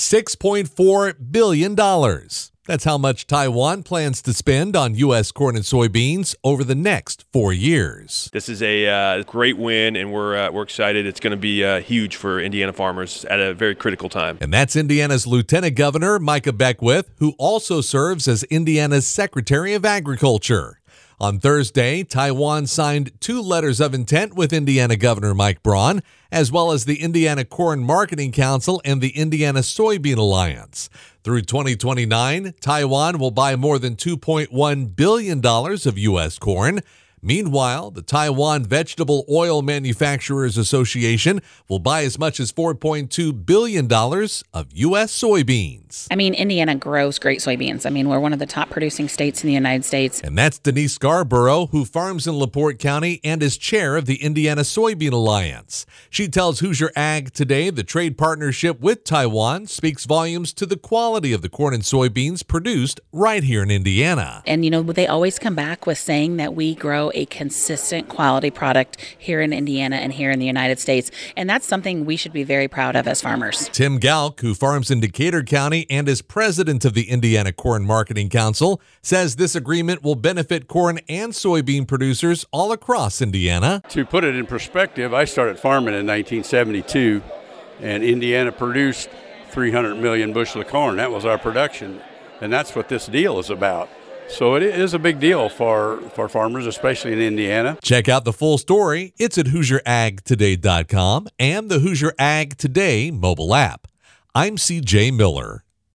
$6.4 billion. That's how much Taiwan plans to spend on U.S. corn and soybeans over the next 4 years. This is a great win, and we're excited. It's going to be huge for Indiana farmers at a very critical time. And that's Indiana's Lieutenant Governor Micah Beckwith, who also serves as Indiana's Secretary of Agriculture. On Thursday, Taiwan signed 2 letters of intent with Indiana Governor Mike Braun, as well as the Indiana Corn Marketing Council and the Indiana Soybean Alliance. Through 2029, Taiwan will buy more than $2.1 billion of U.S. corn. Meanwhile, the Taiwan Vegetable Oil Manufacturers Association will buy as much as $4.2 billion of U.S. soybeans. Indiana grows great soybeans. We're one of the top producing states in the United States. And that's Denise Scarborough, who farms in LaPorte County and is chair of the Indiana Soybean Alliance. She tells Hoosier Ag Today the trade partnership with Taiwan speaks volumes to the quality of the corn and soybeans produced right here in Indiana. And, they always come back with saying that we grow a consistent quality product here in Indiana and here in the United States. And that's something we should be very proud of as farmers. Tim Galk, who farms in Decatur County and is president of the Indiana Corn Marketing Council, says this agreement will benefit corn and soybean producers all across Indiana. To put it in perspective, I started farming in 1972, and Indiana produced 300 million bushel of corn. That was our production, and that's what this deal is about. So it is a big deal for farmers, especially in Indiana. Check out the full story. It's at HoosierAgToday.com and the Hoosier Ag Today mobile app. I'm CJ Miller.